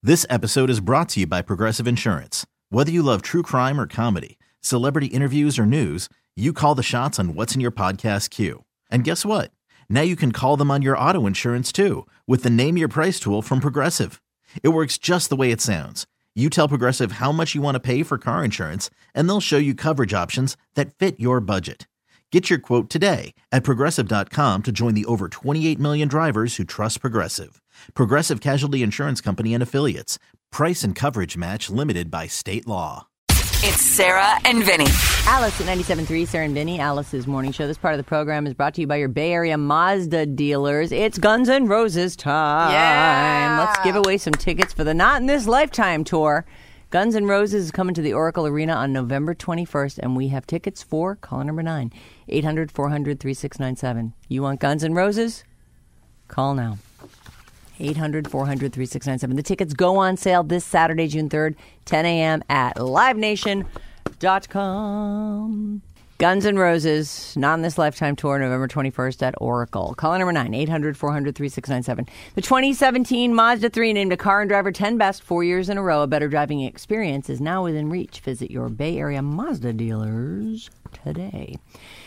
This episode is brought to you by Progressive Insurance. Whether you love true crime or comedy, celebrity interviews or news, you call the shots on what's in your podcast queue. And guess what? Now you can call them on your auto insurance too with the Name Your Price tool from Progressive. It works just the way it sounds. You tell Progressive how much you want to pay for car insurance, and they'll show you coverage options that fit your budget. Get your quote today at Progressive.com to join the over 28 million drivers who trust Progressive. Progressive Casualty Insurance Company and Affiliates. Price and coverage match limited by state law. It's Sarah and Vinny. Alice at 97.3, Sarah and Vinny, Alice's morning show. This part of the program is brought to you by your Bay Area Mazda dealers. It's Guns N' Roses time. Yeah. Let's give away some tickets for the Not in This Lifetime tour. Guns N' Roses is coming to the Oracle Arena on November 21st, and we have tickets for caller number 9, 800-400-3697. You want Guns N' Roses? Call now. 800-400-3697. The tickets go on sale this Saturday, June 3rd, 10 a.m. at livenation.com. Guns N' Roses, Not in This Lifetime tour, November 21st at Oracle. Caller number 9, 800-400-3697. The 2017 Mazda 3 named a car and driver 10 best 4 years in a row. A better driving experience is now within reach. Visit your Bay Area Mazda dealers today.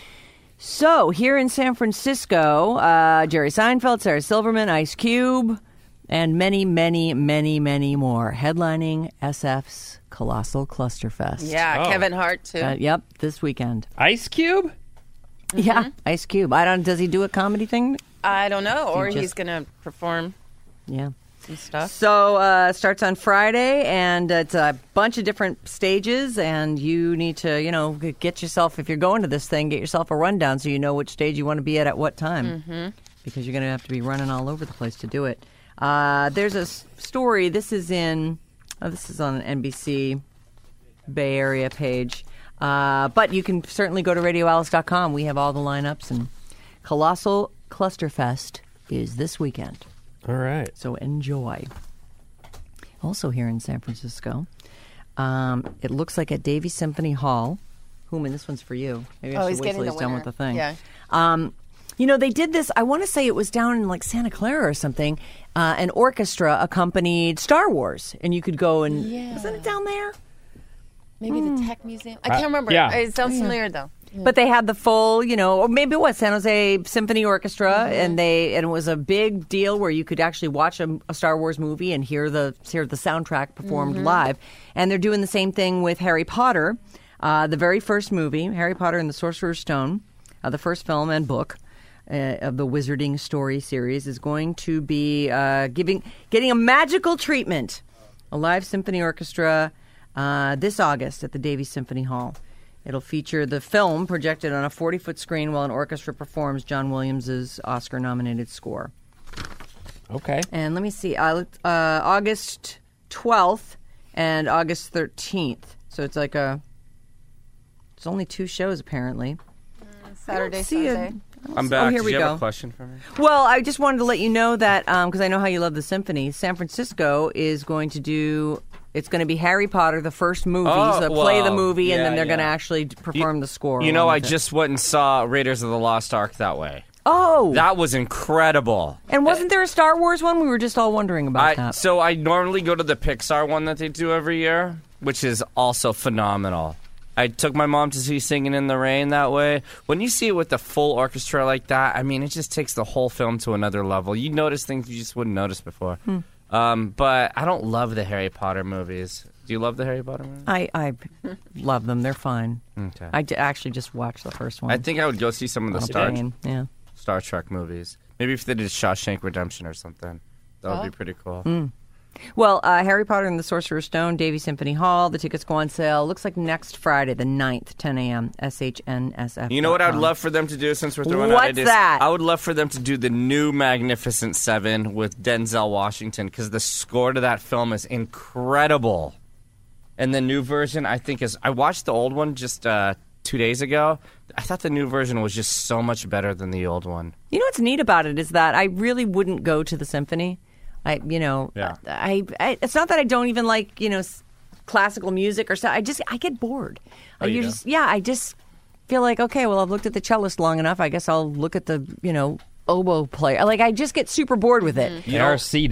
So, here in San Francisco, Jerry Seinfeld, Sarah Silverman, Ice Cube, and many, many, many, many more headlining SF's Colossal Clusterfest. Yeah, Kevin Hart, too. Yep, this weekend. Ice Cube? Mm-hmm. Yeah, Ice Cube. Does he do a comedy thing? I don't know. Or he's going to perform some stuff. So, it starts on Friday, and it's a bunch of different stages, and you need to, get yourself, if you're going to this thing, get yourself a rundown so you know which stage you want to be at what time. Mm-hmm. Because you're going to have to be running all over the place to do it. There's a story. This is on an NBC Bay Area page. But you can certainly go to RadioAlice.com. We have all the lineups, and Colossal Clusterfest is this weekend. All right. So enjoy. Also here in San Francisco, it looks like at Davies Symphony Hall. Hooman, this one's for you. Maybe I should wait till he's done with the thing. Yeah. They did this, I want to say it was down in like Santa Clara or something. An orchestra accompanied Star Wars. And you could go and, wasn't it down there? Maybe the Tech Museum. I can't remember. Yeah. It sounds familiar, though. Yeah. But they had the full, or maybe it was San Jose Symphony Orchestra, and it was a big deal where you could actually watch a Star Wars movie and hear the soundtrack performed live. And they're doing the same thing with Harry Potter, the very first movie, Harry Potter and the Sorcerer's Stone, the first film and book of the Wizarding Story series, is going to be getting a magical treatment, a live symphony orchestra this August at the Davies Symphony Hall. It'll feature the film projected on a 40-foot screen while an orchestra performs John Williams' Oscar-nominated score. Okay. And let me see, August 12th and August 13th. So it's like it's only 2 shows apparently. Saturday, Sunday. I'm back. Here we Did you go. have a question for me? Well, I just wanted to let you know that, because I know how you love the symphony, San Francisco is going to do... It's going to be Harry Potter, the first movie. So they play the movie, and then they're going to actually perform the score. I just went and saw Raiders of the Lost Ark that way. Oh! That was incredible. And wasn't there a Star Wars one? We were just all wondering about that. So I normally go to the Pixar one that they do every year, which is also phenomenal. I took my mom to see Singing in the Rain that way. When you see it with the full orchestra like that, it just takes the whole film to another level. You notice things you just wouldn't notice before. But I don't love the Harry Potter movies. Do you love the Harry Potter movies? I love them. They're fine. Okay. I actually just watched the first one. I think I would go see some of the Star Trek movies. Maybe if they did Shawshank Redemption or something. That would be pretty cool. Well, Harry Potter and the Sorcerer's Stone, Davies Symphony Hall. The tickets go on sale. Looks like next Friday, the 9th, 10 a.m., SHNSF. You know what I'd love for them to do since we're throwing out ideas? What's that? I would love for them to do the new Magnificent Seven with Denzel Washington, because the score to that film is incredible. And the new version, I think, is... I watched the old one just 2 days ago. I thought the new version was just so much better than the old one. You know what's neat about it is that I really wouldn't go to the symphony. It's not that I don't even like, classical music or stuff. I get bored. I just feel like, okay, well, I've looked at the cellist long enough. I guess I'll look at the, oboe player. Like, I just get super bored with it. They are seated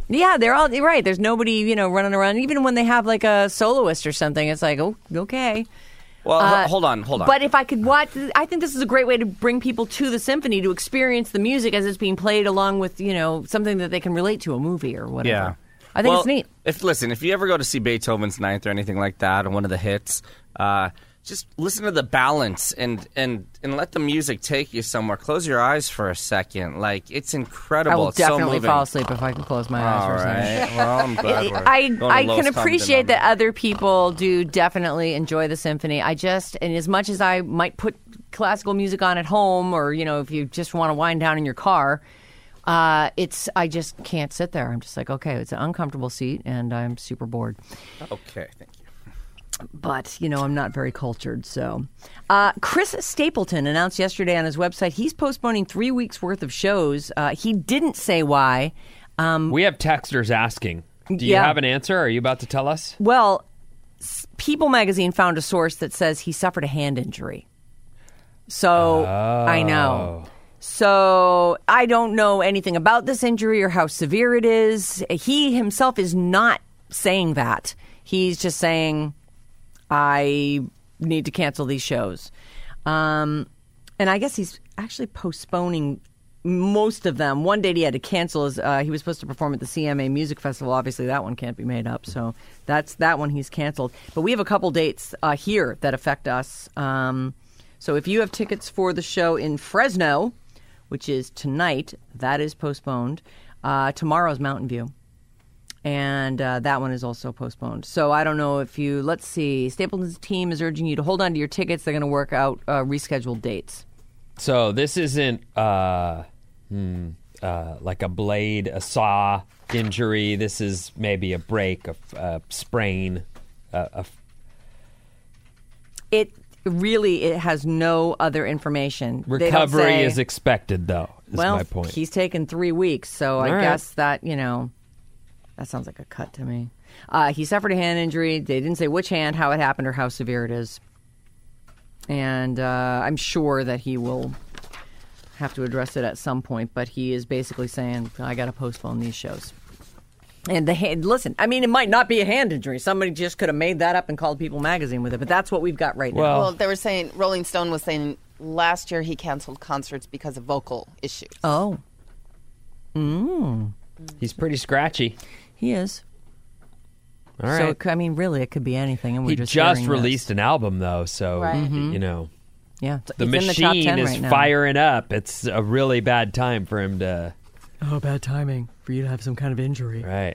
Yeah, they're all you're right. There's nobody, running around. Even when they have like a soloist or something, it's like, oh, okay. Well, hold on. But if I could watch, I think this is a great way to bring people to the symphony to experience the music as it's being played along with, something that they can relate to, a movie or whatever. Yeah. I think it's neat. If you ever go to see Beethoven's Ninth or anything like that, or one of the hits, just listen to the balance and let the music take you somewhere. Close your eyes for a second. Like, it's incredible. I will it's so definitely moving. fall asleep if I can close my eyes for a second. Right. Well, I'm glad we're I going to can lowest appreciate common that other people do definitely enjoy the symphony. And as much as I might put classical music on at home, or if you just want to wind down in your car, I just can't sit there. I'm just like, okay, it's an uncomfortable seat, and I'm super bored. Okay, thank you. But, I'm not very cultured, so. Chris Stapleton announced yesterday on his website he's postponing 3 weeks' worth of shows. He didn't say why. We have texters asking. Do you have an answer? Are you about to tell us? Well, People magazine found a source that says he suffered a hand injury. So, I know. So, I don't know anything about this injury or how severe it is. He himself is not saying that. He's just saying, I need to cancel these shows. And I guess he's actually postponing most of them. One date he had to cancel he was supposed to perform at the CMA Music Festival. Obviously, that one can't be made up. So that one he's canceled. But we have a couple dates here that affect us. So if you have tickets for the show in Fresno, which is tonight, that is postponed. Tomorrow's Mountain View. And that one is also postponed. So I don't know if let's see, Stapleton's team is urging you to hold on to your tickets. They're going to work out rescheduled dates. So this isn't like a blade, a saw injury. This is maybe a break, a sprain. It has no other information. Recovery is expected, though, is my point. He's taken 3 weeks, so I guess that, that sounds like a cut to me. He suffered a hand injury. They didn't say which hand, how it happened, or how severe it is. And I'm sure that he will have to address it at some point, but he is basically saying, I got to postpone these shows. And listen, I mean, it might not be a hand injury. Somebody just could have made that up and called People magazine with it, but that's what we've got right now. Well, they were saying, Rolling Stone was saying last year he canceled concerts because of vocal issues. Oh. He's pretty scratchy. He is. All right. So, really, it could be anything. And we're He just just hearing released an album, though, so, Right. Yeah, the it's machine in the top 10 is right now. firing up. It's a really bad time for him to... Oh, bad timing for you to have some kind of injury. Right.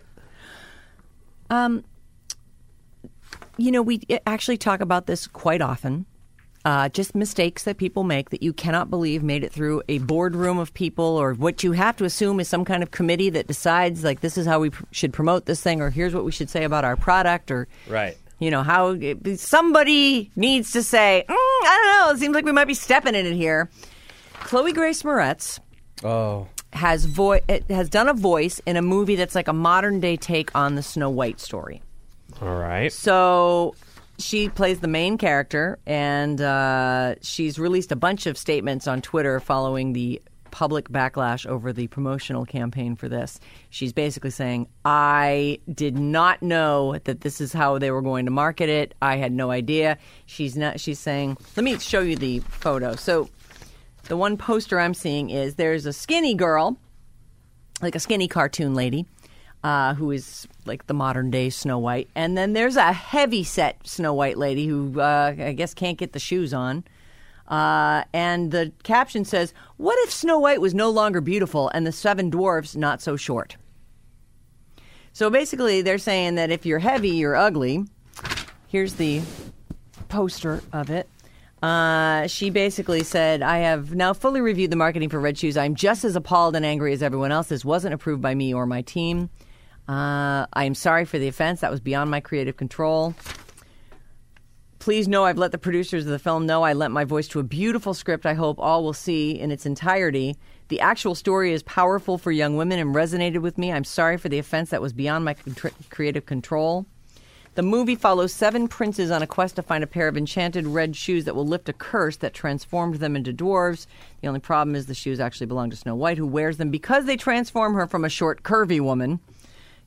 We actually talk about this quite often. Just mistakes that people make that you cannot believe made it through a boardroom of people, or what you have to assume is some kind of committee that decides, like, this is how we should promote this thing, or here's what we should say about our product, or Right. how somebody needs to say, I don't know, it seems like we might be stepping in it here. Chloe Grace Moretz has done a voice in a movie that's like a modern day take on the Snow White story. All right. So she plays the main character, and she's released a bunch of statements on Twitter following the public backlash over the promotional campaign for this. She's basically saying, I did not know that this is how they were going to market it. I had no idea. She's saying, let me show you the photo. So the one poster I'm seeing is there's a skinny girl, like a skinny cartoon lady, who is like the modern day Snow White. And then there's a heavy set Snow White lady who I guess can't get the shoes on. And the caption says, what if Snow White was no longer beautiful and the seven dwarfs not so short? So basically they're saying that if you're heavy, you're ugly. Here's the poster of it. She basically said, I have now fully reviewed the marketing for Red Shoes. I'm just as appalled and angry as everyone else. This wasn't approved by me or my team. I am sorry for the offense. That was beyond my creative control. Please know I've let the producers of the film know I lent my voice to a beautiful script I hope all will see in its entirety. The actual story is powerful for young women and resonated with me. I'm sorry for the offense. That was beyond my creative control. The movie follows 7 princes on a quest to find a pair of enchanted red shoes that will lift a curse that transformed them into dwarves. The only problem is the shoes actually belong to Snow White, who wears them because they transform her from a short, curvy woman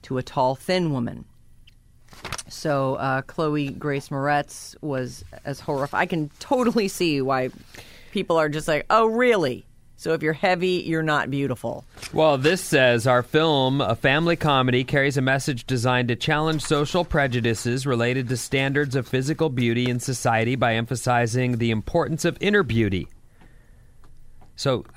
to a tall, thin woman. So Chloe Grace Moretz was as horrified. I can totally see why people are just like, oh, really? So if you're heavy, you're not beautiful. Well, this says our film, a family comedy, carries a message designed to challenge social prejudices related to standards of physical beauty in society by emphasizing the importance of inner beauty. So,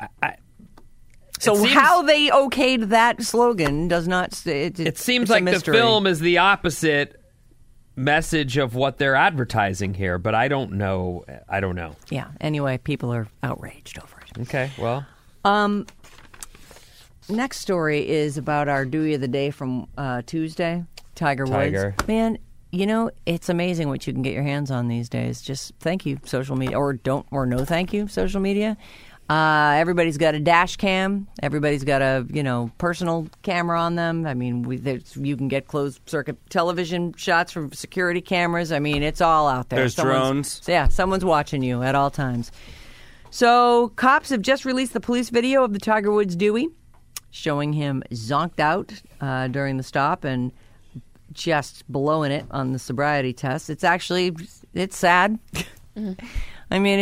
how they okayed that slogan does not... It seems like the film is the opposite message of what they're advertising here, but I don't know. Yeah, anyway, people are outraged over it. Okay, well. Next story is about our Dewey of the Day from Tuesday, Tiger Woods. Man, you know, it's amazing what you can get your hands on these days. Just thank you, social media, or no thank you, social media. Everybody's got a dash cam. Everybody's got a, personal camera on them. I mean, you can get closed circuit television shots from security cameras. I mean, it's all out there. There's drones. Yeah, someone's watching you at all times. So cops have just released the police video of the Tiger Woods Dewey, showing him zonked out during the stop and just blowing it on the sobriety test. It's sad. I mean,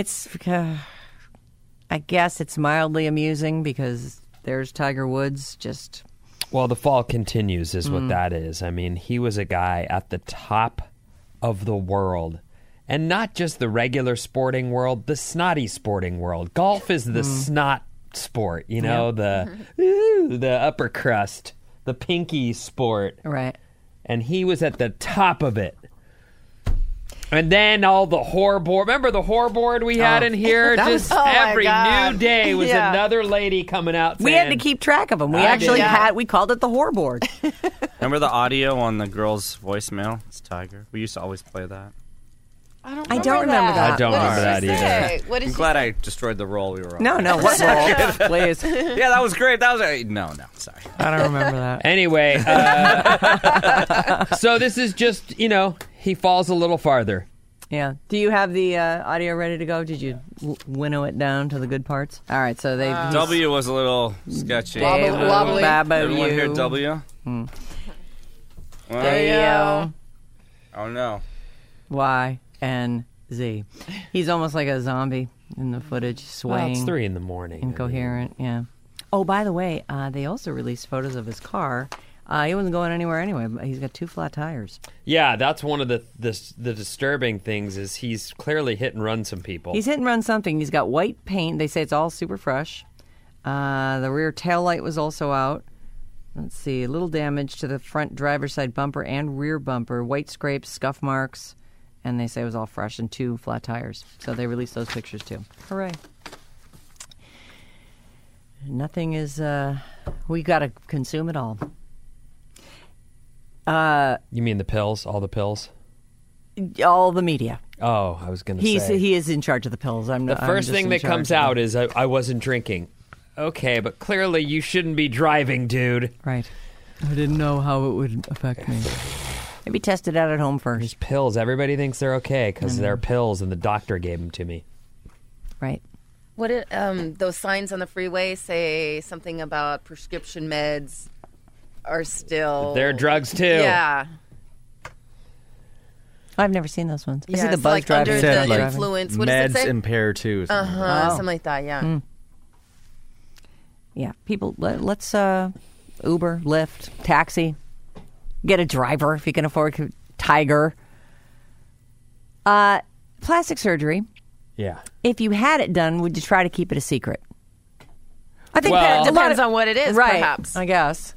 I guess it's mildly amusing because there's Tiger Woods just... Well, the fall continues is what that is. I mean, he was a guy at the top of the world. And not just the regular sporting world, the snotty sporting world. Golf is the snot sport, the upper crust, the pinky sport. Right. And he was at the top of it. And then all the whoreboard. Remember the whoreboard we had in here? Just every new day was another lady coming out saying, we had to keep track of them. We we called it the whoreboard. Remember the audio on the girl's voicemail? It's Tiger. We used to always play that. I don't remember that. I don't remember that either. I'm glad I destroyed the role we were on. No, what role? Please. Yeah, that was great. That was no, sorry. I don't remember that. Anyway, so this is just, he falls a little farther. Yeah. Do you have the audio ready to go? Did you winnow it down to the good parts? All right, so they... W was a little sketchy. Wobbly. Everyone hear W? Well, there you go. Oh, no. Y-N-Z. He's almost like a zombie in the footage, swaying. Well, it's 3 a.m. Incoherent, yeah. Oh, by the way, they also released photos of his car. He wasn't going anywhere anyway, but he's got 2 flat tires. Yeah, that's one of the disturbing things is he's clearly hit and run some people. He's hit and run something. He's got white paint. They say it's all super fresh. The rear tail light was also out. Let's see, a little damage to the front driver's side bumper and rear bumper, white scrapes, scuff marks, and they say it was all fresh and 2 flat tires. So they released those pictures too. Hooray. Nothing is, we got to consume it all. You mean the pills? All the pills? All the media. Oh, I was going to say. He is in charge of the pills. The first thing that comes out is I wasn't drinking. Okay, but clearly you shouldn't be driving, dude. Right. I didn't know how it would affect me. Maybe test it out at home first. There's pills. Everybody thinks they're okay because they're pills and the doctor gave them to me. Right. What did those signs on the freeway say something about prescription meds are still... They're drugs too. Yeah. I've never seen those ones. I see Yeah, the so buzz like driving. under Said, the like, influence. What Meds does it say? impair too. Something like that, yeah. Yeah, people, let's Uber, Lyft, taxi. Get a driver if you can afford Tiger. Plastic surgery. Yeah. If you had it done, would you try to keep it a secret? I think Well- that Depends on what it is, right, perhaps. I guess.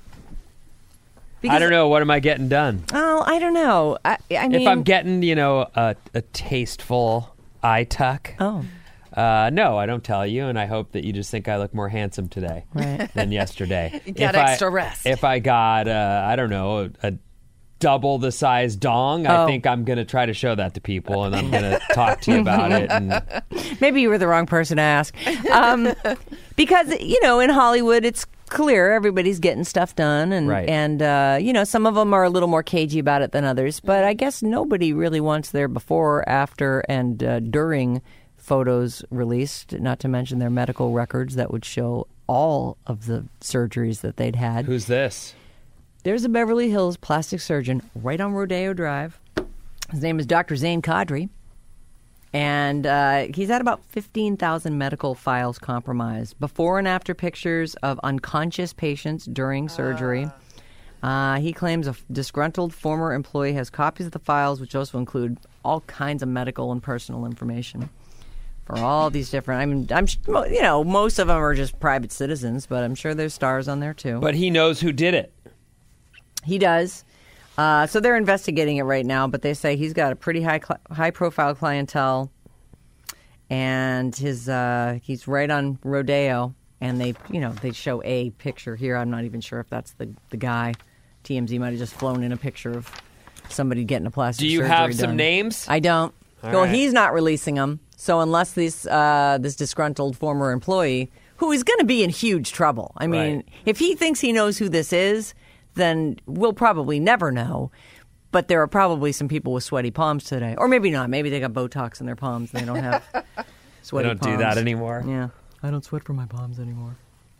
I don't know. What am I getting done? Oh, I don't know. I mean, If I'm getting, a tasteful eye tuck. Oh. No, I don't tell you, and I hope that you just think I look more handsome today than yesterday. You got extra rest. If I got, a double the size dong, I think I'm going to try to show that to people, and I'm going to talk to you about it. And maybe you were the wrong person to ask. Because, in Hollywood, it's clear everybody's getting stuff done. And, Right. and some of them are a little more cagey about it than others. But I guess nobody really wants their before, after, and during photos released, not to mention their medical records that would show all of the surgeries that they'd had. who's this? There's a Beverly Hills plastic surgeon right on Rodeo Drive. His name is Dr. Zane Kadri. And he's had about 15,000 medical files compromised. Before and after pictures of unconscious patients during surgery. He claims a disgruntled former employee has copies of the files, which also include all kinds of medical and personal information for all these different. I mean, most of them are just private citizens, but I'm sure there's stars on there too. But he knows who did it. He does. So they're investigating it right now, but they say he's got a pretty high profile clientele, and he's right on Rodeo, and they show a picture here. I'm not even sure if that's the guy. TMZ might have just flown in a picture of somebody getting a plastic surgery done. Do you have some names? I don't. Well, he's not releasing them. So unless this disgruntled former employee, who is going to be in huge trouble. I mean, if he thinks he knows who this is, then we'll probably never know. But there are probably some people with sweaty palms today. Or maybe not. Maybe they got Botox in their palms and they don't have sweaty palms. They don't do that anymore. Yeah. I don't sweat from my palms anymore.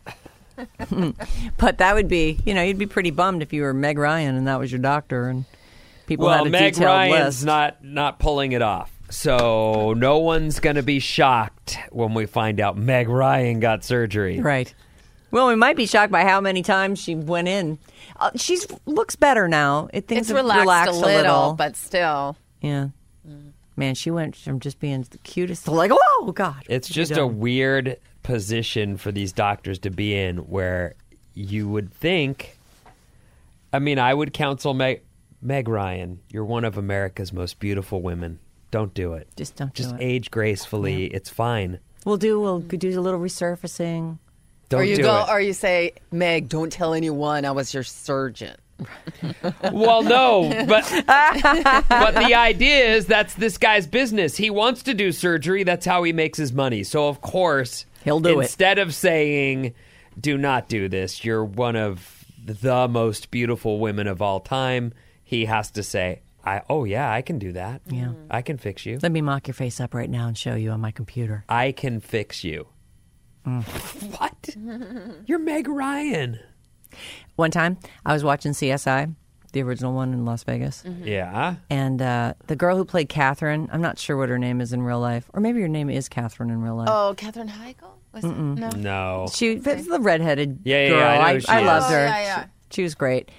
But that would be, you'd be pretty bummed if you were Meg Ryan and that was your doctor and people had a Meg detailed Ryan's list. not pulling it off. So no one's going to be shocked when we find out Meg Ryan got surgery. Right. Well, we might be shocked by how many times she went in. She looks better now. Things have relaxed a little, but still. Yeah. Man, she went from just being the cutest to like, oh, God. It's just a weird position for these doctors to be in where you would think, I would counsel Meg Ryan, you're one of America's most beautiful women. Don't do it. Just don't do it. Just age gracefully. Yeah. It's fine. We'll do a little resurfacing. Don't do it. Or you say, Meg, don't tell anyone I was your surgeon. Well, no, but the idea is that's this guy's business. He wants to do surgery. That's how he makes his money. So, of course, he'll do it. Instead of saying, do not do this, you're one of the most beautiful women of all time, he has to say, I can do that. Yeah. I can fix you. Let me mock your face up right now and show you on my computer. I can fix you. What? You're Meg Ryan. One time, I was watching CSI, the original one in Las Vegas. Mm-hmm. Yeah. And the girl who played Catherine, I'm not sure what her name is in real life. Or maybe her name is Catherine in real life. Oh, Katherine Heigl? Was it? No. She was the redheaded girl. Yeah, I know I she loved is. her. Yeah. She was great.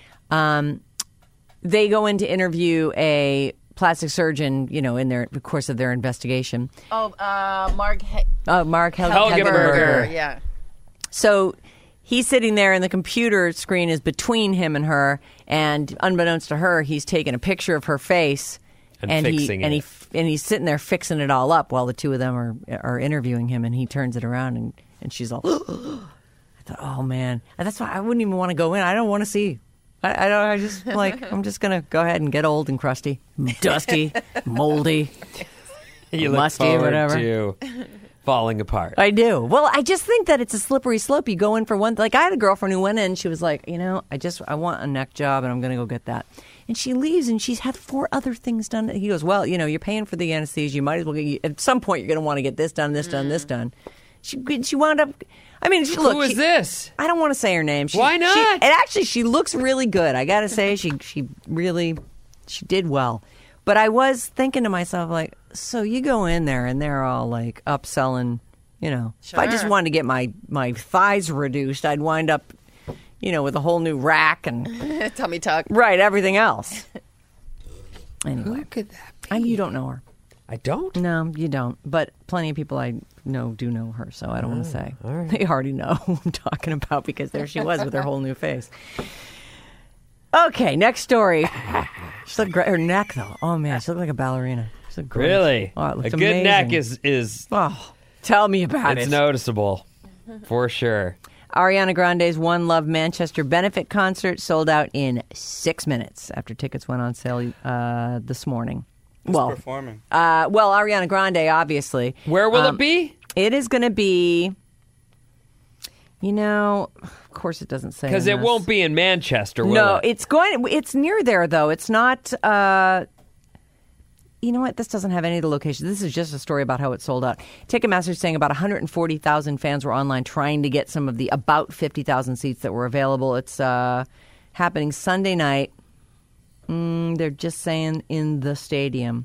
They go in to interview a plastic surgeon, in the course of their investigation. Oh, Mark Helgenberger. Yeah. So he's sitting there, and the computer screen is between him and her. And unbeknownst to her, he's taking a picture of her face, and fixing it. And he's sitting there fixing it all up while the two of them are interviewing him. And he turns it around, and she's all, I thought, oh man, that's why I wouldn't even want to go in. I don't want to see. I just I'm just gonna go ahead and get old and crusty, dusty, moldy, You look musty, forward whatever. to falling apart. I do. Well, I just think that it's a slippery slope. You go in for one. Like I had a girlfriend who went in. She was like, I want a neck job, and I'm gonna go get that. And she leaves, and she's had 4 other things done. He goes, well, you're paying for the anesthesia. You might as well at some point you're gonna want to get this done, this done, this done. She wound up. Who is this? I don't want to say her name. Why not? She looks really good. I got to say, she did well. But I was thinking to myself, like, so you go in there and they're all like upselling, Sure. If I just wanted to get my thighs reduced, I'd wind up, with a whole new rack and tummy tuck. Right, everything else. Anyway, Who could that be? you don't know her. I don't? No, you don't. But plenty of people I know do know her, so I don't want to say. all right. They already know who I'm talking about because there she was with her whole new face. Okay, next story. She looked great. Her neck, though. Oh, man, she looked like a ballerina. She looked great. Really? Oh, it looked a good amazing. neck is Oh, tell me about it's it. noticeable, for sure. Ariana Grande's One Love Manchester benefit concert sold out in 6 minutes after tickets went on sale this morning. Performing? Ariana Grande, obviously. Where will it be? It is going to be, of course it doesn't say. Because it won't be in Manchester, will No, it? it's near there, though. It's not, you know what? This doesn't have any of the locations. This is just a story about how it sold out. Ticketmaster is saying about 140,000 fans were online trying to get some of the about 50,000 seats that were available. It's happening Sunday night. They're just saying in the stadium.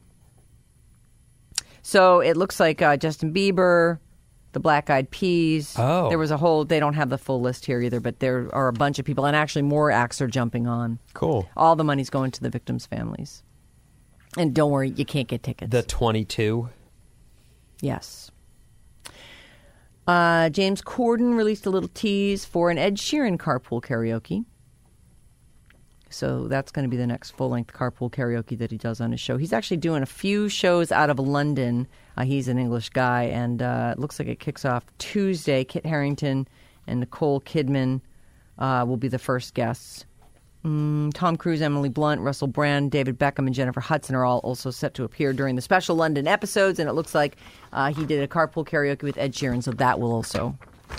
So it looks like Justin Bieber, the Black Eyed Peas. Oh. There was a whole, they don't have the full list here either, but there are a bunch of people. And actually more acts are jumping on. Cool. All the money's going to the victims' families. And don't worry, you can't get tickets. The 22. Yes. James Corden released a little tease for an Ed Sheeran carpool karaoke. So that's going to be the next full-length carpool karaoke that he does on his show. He's actually doing a few shows out of London. He's an English guy, and it looks like it kicks off Tuesday. Kit Harington and Nicole Kidman will be the first guests. Tom Cruise, Emily Blunt, Russell Brand, David Beckham, and Jennifer Hudson are all also set to appear during the special London episodes, and it looks like he did a carpool karaoke with Ed Sheeran, so that will also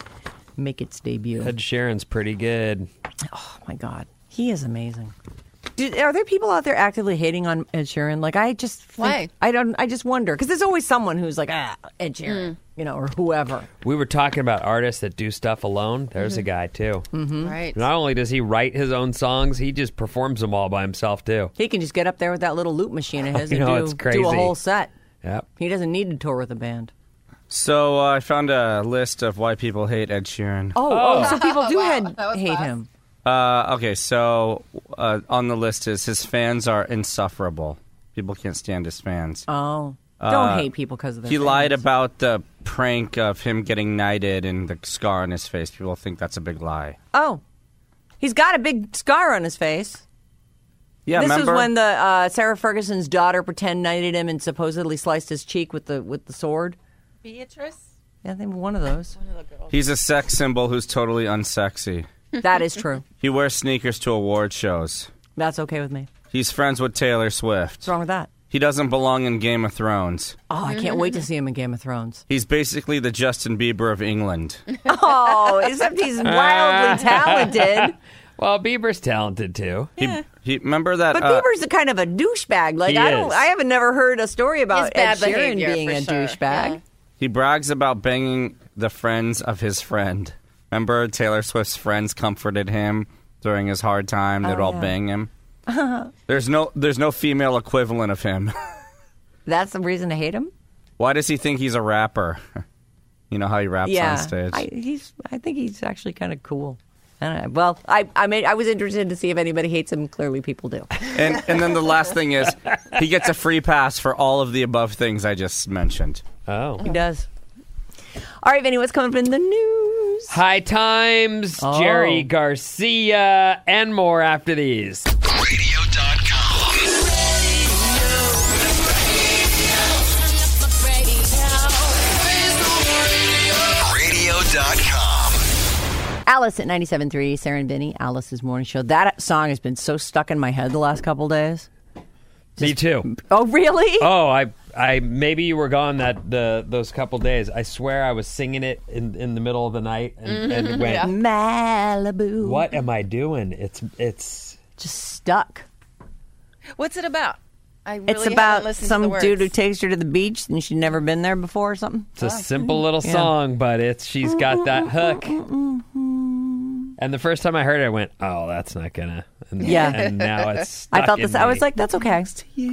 make its debut. Ed Sheeran's pretty good. Oh, my God. He is amazing. Are there people out there actively hating on Ed Sheeran? Like, I just think, Why? I just wonder, because there's always someone who's like, Ed Sheeran, or whoever. We were talking about artists that do stuff alone. There's a guy, too. Right. Not only does he write his own songs, he just performs them all by himself, too. He can just get up there with that little loop machine of his You and know, it's do a crazy. whole set. Yep. He doesn't need to tour with a band. So I found a list of why people hate Ed Sheeran. Oh, so people do That was hate fast. him. Okay, so on the list is his fans are insufferable. People can't stand his fans. Oh. Don't hate people because of their He fans. lied about the prank of him getting knighted and the scar on his face. People think that's a big lie. Oh. He's got a big scar on his face. Yeah, This remember? was when the Sarah Ferguson's daughter pretend knighted him and supposedly sliced his cheek with the sword. Beatrice? Yeah, I think one of those. He's a sex symbol who's totally unsexy. That is true. He wears sneakers to award shows. That's okay with me. He's friends with Taylor Swift. What's wrong with that? He doesn't belong in Game of Thrones. Oh, I can't wait to see him in Game of Thrones. He's basically the Justin Bieber of England. Oh, except he's wildly talented. Well, Bieber's talented, too. He remember that? But Bieber's a kind of a douchebag. Like He is. I haven't never heard a story about He's bad Ed Sheeran behavior, being for a sure. douchebag. Yeah. He brags about banging the friends of his friend. Remember Taylor Swift's friends comforted him during his hard time. They'd all bang him. There's no female equivalent of him. That's the reason to hate him? Why does he think he's a rapper? You know how he raps Yeah. on stage. I think he's actually kind of cool. I don't know. Well, I was interested to see if anybody hates him. Clearly people do. And then the last thing is he gets a free pass for all of the above things I just mentioned. Oh. He does. All right, Vinny, what's coming up in the news? High Times, Oh. Jerry Garcia, and more after these. Radio.com. Alice at 97.3, Sarah and Vinny, Alice's Morning Show. That song has been so stuck in my head the last couple days. Me too. Oh, really? Oh, I maybe you were gone those couple days. I swear I was singing it in the middle of the night and went, Malibu. what am I doing? It's Just stuck. What's it about? I really It's haven't about listened to some the words. dude who takes her to the beach and she'd never been there before or something. a simple little song, but she's got that hook. And the first time I heard it, I went, "Oh, that's not gonna." And, Yeah. And now it's. Stuck I felt in this. I was me. like, that's okay.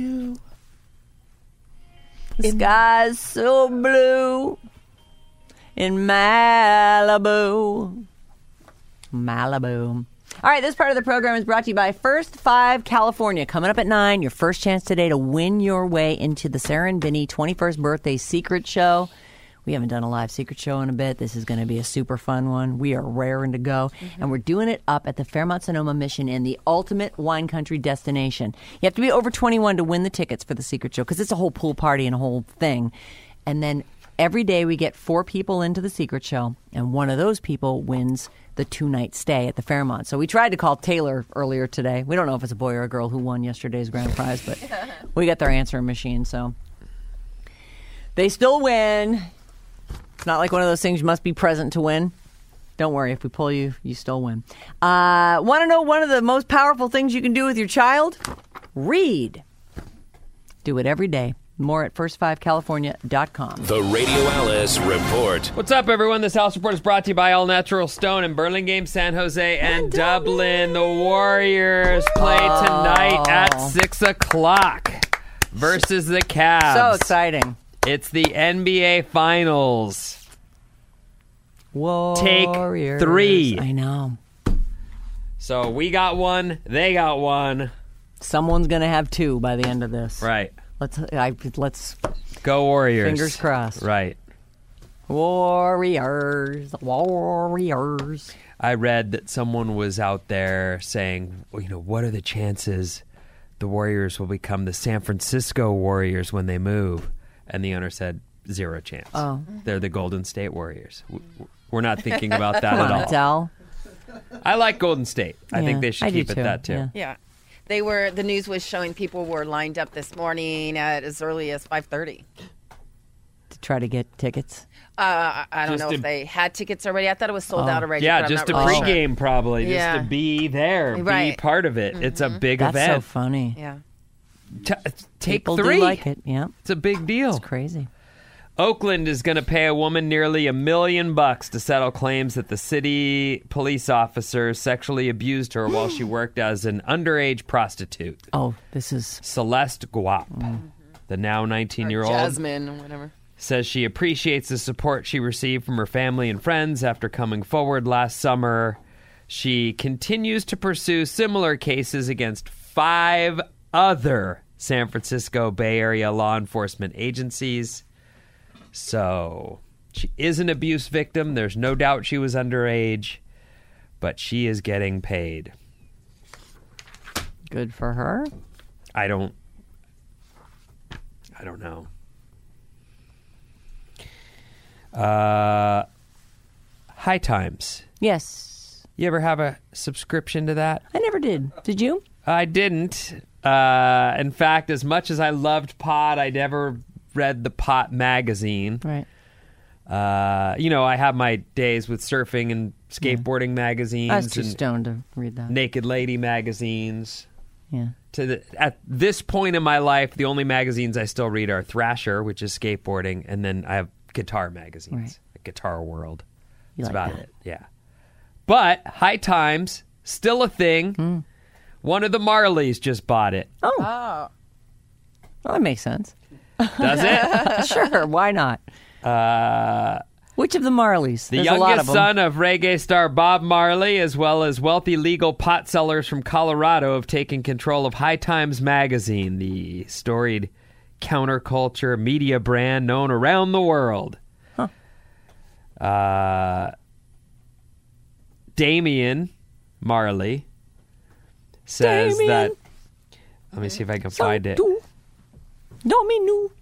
The sky's so blue in Malibu. Malibu. All right, this part of the program is brought to you by First 5 California. Coming up at 9, your first chance today to win your way into the Sarah and Vinny 21st birthday secret show. We haven't done a live secret show in a bit. This is going to be a super fun one. We are raring to go. And we're doing it up at the Fairmont Sonoma Mission in the ultimate wine country destination. You have to be over 21 to win the tickets for the secret show because it's a whole pool party and a whole thing. And then every day we get 4 people into the secret show, and one of those people wins the 2-night stay at the Fairmont. So we tried to call Taylor earlier today. We don't know if it's a boy or a girl who won yesterday's grand prize, but we got their answering machine, so they still win. It's not like one of those things you must be present to win. Don't worry, if we pull you, you still win. Want to know one of the most powerful things you can do with your child? Read. Do it every day. More at first5california.com. The Radio Alice Report. What's up, everyone? This House Report is brought to you by All Natural Stone in Burlingame, San Jose, and Dublin. The Warriors play tonight at 6 o'clock versus the Cavs. So exciting. It's the NBA Finals. Warriors. Take 3. I know. So we got one, they got one. Someone's going to have 2 by the end of this. Right. Let's Go Warriors. fingers crossed. Right. Warriors. I read that someone was out there saying, what are the chances the Warriors will become the San Francisco Warriors when they move? And the owner said, 0 chance. Oh. They're the Golden State Warriors. We're not thinking about that Come at on, all. Adele. I like Golden State. I Yeah, think they should I do keep it too, that too. yeah. Yeah. The news was showing people were lined up this morning at as early as 5:30. To try to get tickets. I don't Just know to- if they had tickets already. I thought it was sold out already. Yeah, but I'm just not a really sure. pregame probably, just Yeah. to be there, be Right. part of it. It's a big That's so event. funny. Yeah. Take People 3. do like it. Yeah. It's a big deal. It's crazy. Oakland is going to pay a woman nearly $1 million to settle claims that the city police officer sexually abused her while she worked as an underage prostitute. Oh, this is... Celeste Guap, the now 19-year-old, Jasmine or whatever. says she appreciates the support she received from her family and friends after coming forward last summer. She continues to pursue similar cases against 5 other San Francisco Bay Area law enforcement agencies. So she is an abuse victim. There's no doubt she was underage, but she is getting paid. Good for her. I don't know. High Times. Yes. You ever have a subscription to that? I never did. Did you? I didn't. In fact, as much as I loved Pot, I never read the Pot magazine. Right. I have my days with surfing and skateboarding magazines I was too and stoned to read that. Naked Lady magazines. Yeah. At this point in my life, the only magazines I still read are Thrasher, which is skateboarding, and then I have guitar magazines, Right. like Guitar World. You That's like about that. it. Yeah. But High Times, still a thing. One of the Marleys just bought it. Oh. Well, that makes sense. Does it? Sure. Why not? Which of the Marleys? The There's a lot youngest of them. son of reggae star Bob Marley, as well as wealthy legal pot sellers from Colorado, have taken control of High Times magazine, the storied counterculture media brand known around the world. Damian Marley says that. Let me see if I can find it. Domino.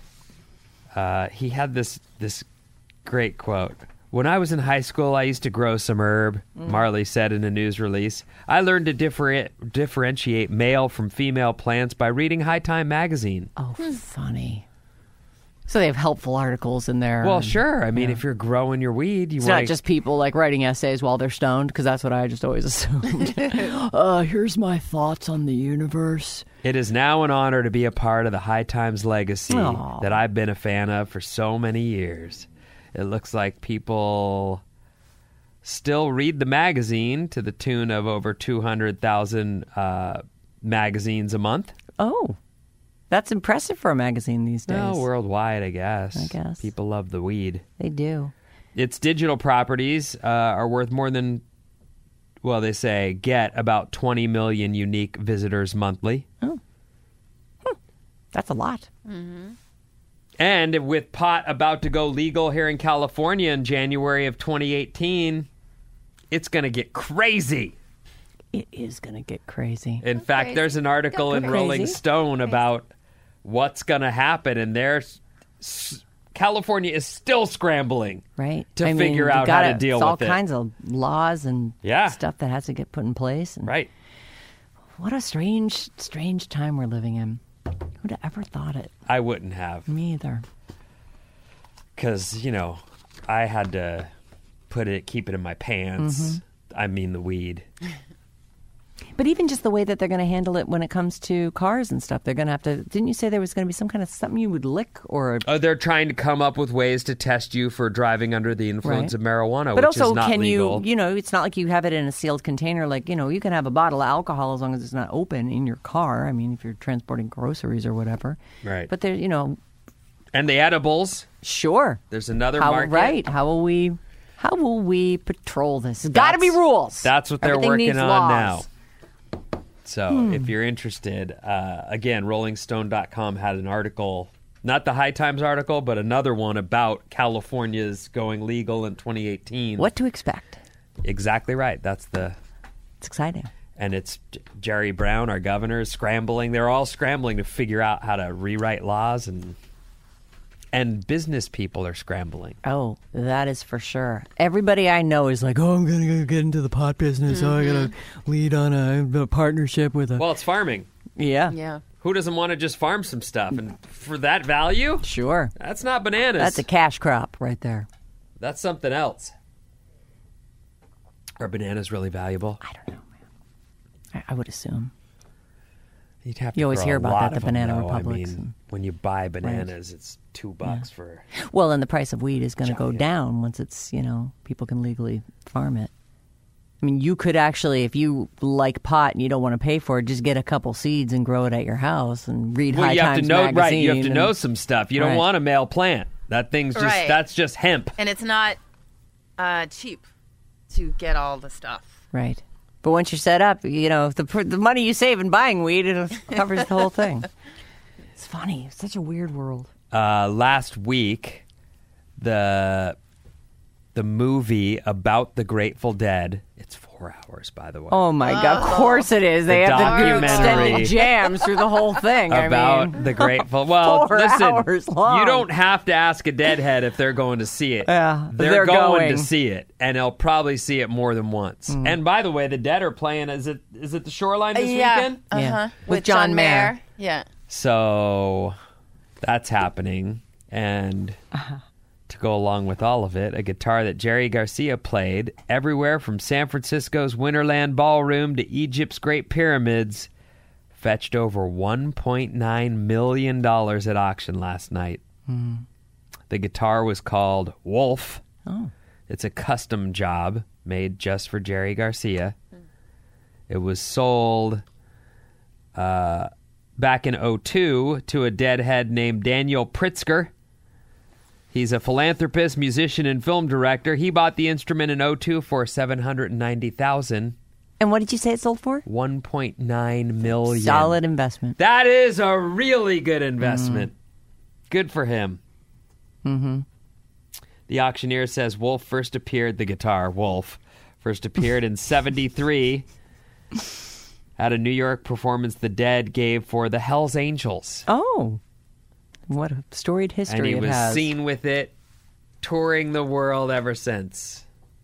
He had this great quote. When I was in high school, I used to grow some herb, Marley said in a news release. I learned to differentiate male from female plants by reading High Time magazine. Oh, funny. So they have helpful articles in there. Well, and sure. I mean, if you're growing your weed, you It's want not just people like writing essays while they're stoned, because that's what I just always assumed. Here's my thoughts on the universe. It is now an honor to be a part of the High Times legacy Aw. that I've been a fan of for so many years. It looks like people still read the magazine to the tune of over 200,000 magazines a month. Oh, that's impressive for a magazine these days. No, worldwide, I guess. I guess. People love the weed. They do. Its digital properties are worth more than, well, they say, get about 20 million unique visitors monthly. That's a lot. And with pot about to go legal here in California in January of 2018, it's going to get crazy. It is going to get crazy. In fact, there's an article in Crazy. Rolling Stone about what's going to happen, and California is still scrambling. Right. To I mean, figure you out how to gotta- deal it's all with it. kinds of laws and Yeah. stuff that has to get put in place. And Right. What a strange time we're living in. Who'd have ever thought it? I wouldn't have, Me either. because, I had to keep it in my pants. I mean the weed. But even just the way that they're going to handle it when it comes to cars and stuff, they're going to have to. Didn't you say there was going to be some kind of something you would lick or? Oh, they're trying to come up with ways to test you for driving under the influence of marijuana, But which also, is not can legal. you know, it's not like you have it in a sealed container. Like, you know, you can have a bottle of alcohol as long as it's not open in your car. I mean, if you're transporting groceries or whatever. Right. But there, you know. And the edibles. Sure. There's another How, market. right. How will we patrol this? There's got to be rules. That's what they're Everything working needs on laws. now. So if you're interested, again, RollingStone.com had an article, not the High Times article, but another one about California's going legal in 2018. What to expect? Exactly right. It's exciting. And it's Jerry Brown, our governor, is scrambling. They're all scrambling to figure out how to rewrite laws, and business people are scrambling. Oh, that is for sure. Everybody I know is like, oh, I'm going to get into the pot business. Oh, I got to lead on a partnership with a... Well, it's farming. Yeah. Yeah. Who doesn't want to just farm some stuff? And for that value, Sure. that's not bananas. That's a cash crop right there. That's something else. Are bananas really valuable? I don't know, man. I would assume. You'd have to You always grow hear a about lot that, the of them, Banana though. Republics I mean, and- when you buy bananas, it's $2 for... Well, and the price of weed is going to go down once it's, you know, people can legally farm it. I mean, you could actually, if you like pot and you don't want to pay for it, just get a couple seeds and grow it at your house and read Well, High you have Times to know, magazine. right? You have to and- know some stuff. You don't Right. want a male plant. That thing's just Right. that's just hemp. And it's not cheap to get all the stuff. Right. But once you're set up, you know, the money you save in buying weed, it covers the whole thing. It's funny. It's such a weird world. Last week, the movie about the Grateful Dead. It's 4 hours, by the way. Oh, my God. Of course it is. They The have to do documentary extended jams through the whole thing. about I mean, the Grateful. Well, 4 listen, hours long. you don't have to ask a deadhead if they're going to see it. Yeah, they're they're going going. to see it, and they'll probably see it more than once. And by the way, the Dead are playing. Is it the Shoreline this weekend? Yeah. With John Mayer. Yeah. So that's happening. And to go along with all of it, a guitar that Jerry Garcia played everywhere from San Francisco's Winterland Ballroom to Egypt's Great Pyramids fetched over $1.9 million at auction last night. The guitar was called Wolf. Oh. It's a custom job made just for Jerry Garcia. It was sold back in 2002 to a deadhead named Daniel Pritzker. He's a philanthropist, musician, and film director. He bought the instrument in 2002 for $790,000. And what did you say it sold for? $1.9 million. Solid investment. That is a really good investment. Good for him. Mm-hmm. The auctioneer says Wolf first appeared in 1973 at a New York performance the Dead gave for the Hells Angels. Oh. What a storied history And he it was has. seen with it, touring the world ever since.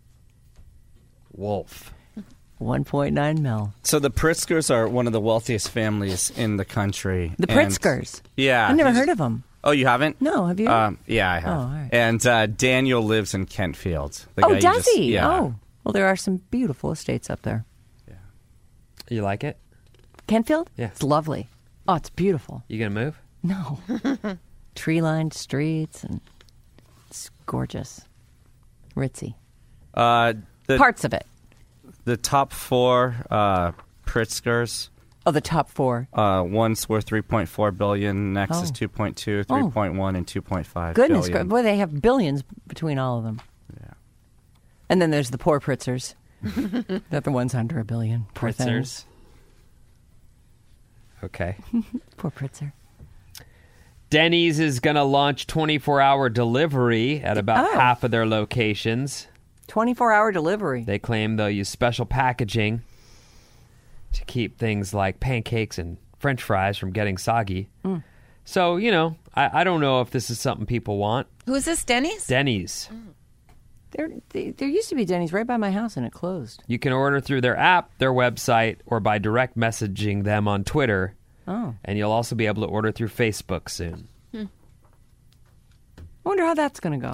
Wolf. 1.9 mil. So the Pritzkers are one of the wealthiest families in the country. The And- Pritzkers. Yeah. I've never he's- heard of them. Oh, you haven't? No, have you? Yeah, I have. Oh, all right. And Daniel lives in Kentfield. The guy Oh, you does just- he? Yeah. Oh. Well, there are some beautiful estates up there. You like it? Kentfield? Yeah. It's lovely. Oh, it's beautiful. You gonna move? No. Tree-lined streets, and it's gorgeous. Ritzy. Parts of it. The top four Pritzkers. Oh, the top four. One's worth $3.4 billion. Next is Oh. 2.2, 3.1, and 2.5 Goodness, billion. boy, they have billions between all of them. Yeah. And then there's the poor Pritzers. They're the ones under $1 billion. Poor things. Pritzers. Okay. Poor Pritzer. Denny's is going to launch 24-hour delivery at about Oh. half of their locations. 24-hour delivery. They claim they'll use special packaging to keep things like pancakes and French fries from getting soggy. So, you know, I don't know if this is something people want. Who's this, Denny's? Denny's. There used to be Denny's right by my house, and it closed. You can order through their app, their website, or by direct messaging them on Twitter. Oh. And you'll also be able to order through Facebook soon. I wonder how that's going to go.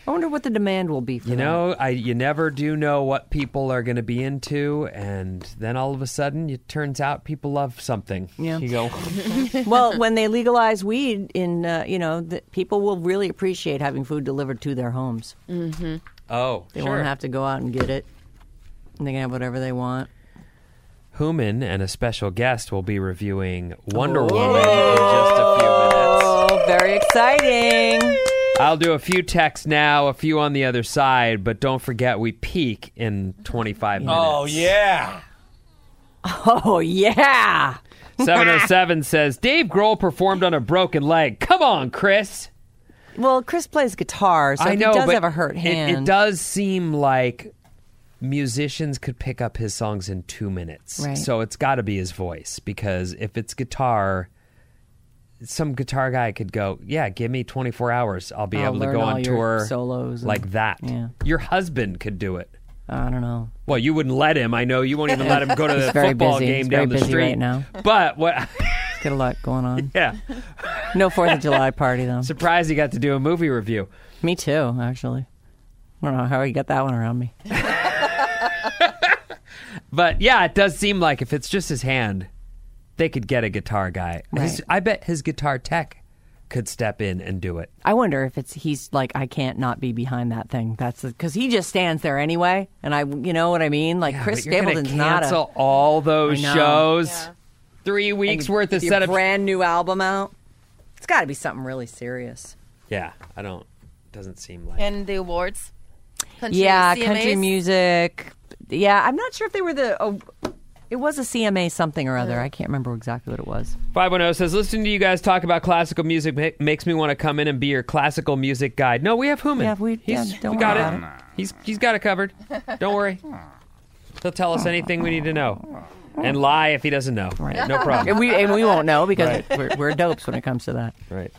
I wonder what the demand will be for that. You never do know what people are going to be into, and then all of a sudden, it turns out people love something. Yeah. You go, Well, when they legalize weed, people will really appreciate having food delivered to their homes. oh, They sure. won't have to go out and get it. And they can have whatever they want. Human and a special guest will be reviewing Wonder Woman in just a few minutes. Oh, very exciting. I'll do a few texts now, a few on the other side, but don't forget we peak in 25 minutes. Oh, yeah. Oh, yeah. 707 says, Dave Grohl performed on a broken leg. Come on, Chris. Well, Chris plays guitar, so I if know, he does but have a hurt hand. It does seem like musicians could pick up his songs in 2 minutes. Right. So it's got to be his voice, because if it's guitar, some guitar guy could go, yeah, give me 24 hours. I'll be able to learn go all on your tour solos like that. Yeah. Your husband could do it. I don't know. Well, you wouldn't let him. I know you won't even let him go to the very football busy. game He's down very the busy street right now. But what? He's got a lot going on. Yeah, No 4th of July party, though. surprised he got to do a movie review. Me too, actually. I don't know how he got that one around me. But yeah, it does seem like if it's just his hand, they could get a guitar guy. Right. I bet his guitar tech could step in and do it. I wonder if he's like, I can't not be behind that thing. That's because he just stands there anyway. And you know what I mean? Like Yeah, Chris but you're gonna Stapleton's not cancel all those I know. shows. Yeah. 3 weeks worth of your setup. brand new album out. It's got to be something really serious. Yeah, doesn't seem like. And the awards. Country Yeah, CMAs? country music. Yeah, I'm not sure if they were it was a CMA something or other. I can't remember exactly what it was. 510 says, listening to you guys talk about classical music makes me want to come in and be your classical music guide. No, we have Human. Yeah, don't we got worry it. about He's got it covered. Don't worry. He'll tell us anything we need to know. And lie if he doesn't know. Right. No problem. And we won't know because Right. we're dopes when it comes to that. Right.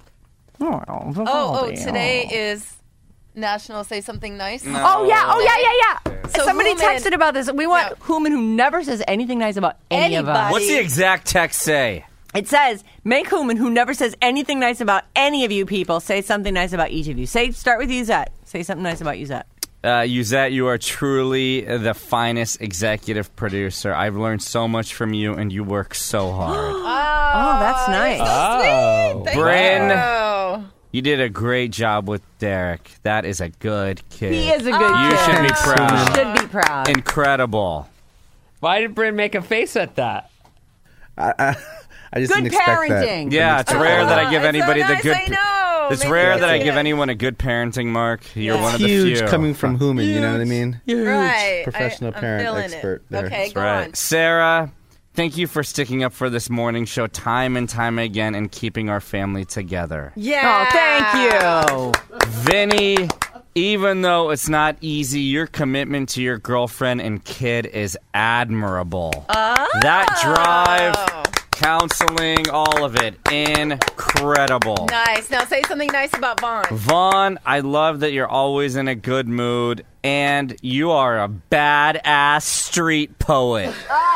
Today is National Say Something Nice. Oh yeah. So Somebody Human- texted about this. We want Yeah. Human who never says anything nice about any of us. Anybody. What's the exact text say? It says, make Human who never says anything nice about any of you people say something nice about each of you. Start with Yuzette. Say something nice about Yuzette. Yuzette, you are truly the finest executive producer. I've learned so much from you, and you work so hard. Oh, that's nice. Oh. Thank Bryn. you. You did a great job with Derek. That is a good kid. He is a good You kid. should be proud. Should be proud. Incredible. Why did Bryn make a face at that? I just Good didn't expect that. parenting. Yeah, it's rare that I give It's anybody so the nice, good. I know. It's Maybe rare that's that I it. give anyone a good parenting mark. You're one of the Huge few. coming from Human, you know what I mean? Right. Professional I'm parent feeling expert it. there. Okay, That's go Right. on. Sarah, thank you for sticking up for this morning show time and time again and keeping our family together. Yeah. Oh, thank you. Vinny, even though it's not easy, your commitment to your girlfriend and kid is admirable. That drive, counseling, all of it, incredible. Nice. Now say something nice about Vaughn. Vaughn, I love that you're always in a good mood, and you are a badass street poet.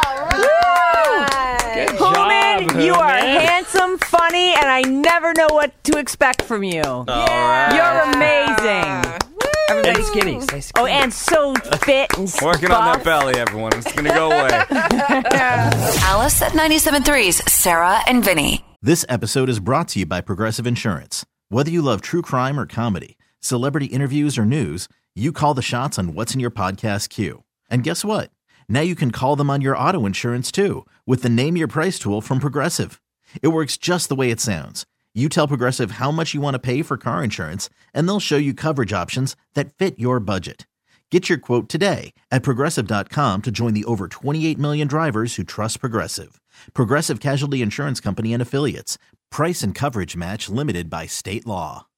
Good Human, job, you are Human. handsome, funny, and I never know what to expect from you. All right. You're amazing. Stay skinny. Stay skinny. Oh, and so fit and Working on that buff. belly, everyone. It's going to go away. Alice at 97.3's Sarah and Vinny. This episode is brought to you by Progressive Insurance. Whether you love true crime or comedy, celebrity interviews or news, you call the shots on what's in your podcast queue. And guess what? Now you can call them on your auto insurance too with the Name Your Price tool from Progressive. It works just the way it sounds. You tell Progressive how much you want to pay for car insurance, and they'll show you coverage options that fit your budget. Get your quote today at Progressive.com to join the over 28 million drivers who trust Progressive. Progressive Casualty Insurance Company and Affiliates. Price and coverage match limited by state law.